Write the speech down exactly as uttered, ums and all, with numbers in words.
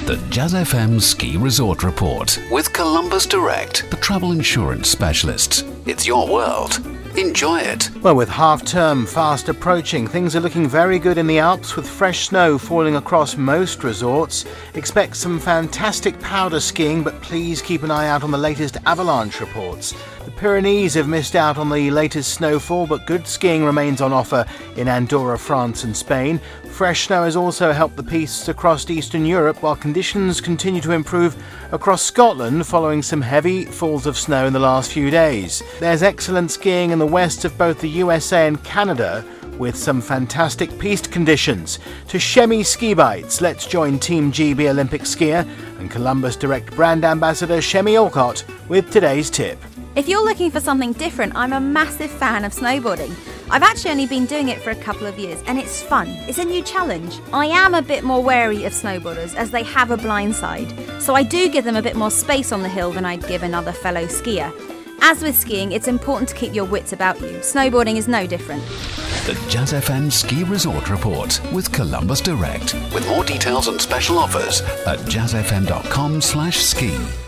The Jazz F M Ski Resort Report with Columbus Direct, the travel insurance specialists. It's your world. Enjoy it. Well, with half-term fast approaching, things are looking very good in the Alps with fresh snow falling across most resorts. Expect some fantastic powder skiing, but please keep an eye out on the latest avalanche reports. The Pyrenees have missed out on the latest snowfall, but good skiing remains on offer in Andorra, France and Spain. Fresh snow has also helped the pistes across Eastern Europe, while conditions continue to improve across Scotland following some heavy falls of snow in the last few days. There's excellent skiing in the west of both the U S A and Canada, with some fantastic piste conditions. To Chemie Ski Bites, let's join Team G B Olympic skier and Columbus Direct brand ambassador Chemie Alcott with today's tip. If you're looking for something different, I'm a massive fan of snowboarding. I've actually only been doing it for a couple of years and it's fun. It's a new challenge. I am a bit more wary of snowboarders as they have a blind side, so I do give them a bit more space on the hill than I'd give another fellow skier. As with skiing, it's important to keep your wits about you. Snowboarding is no different. The Jazz F M Ski Resort Report with Columbus Direct. With more details and special offers at jazzfm dot com slash ski.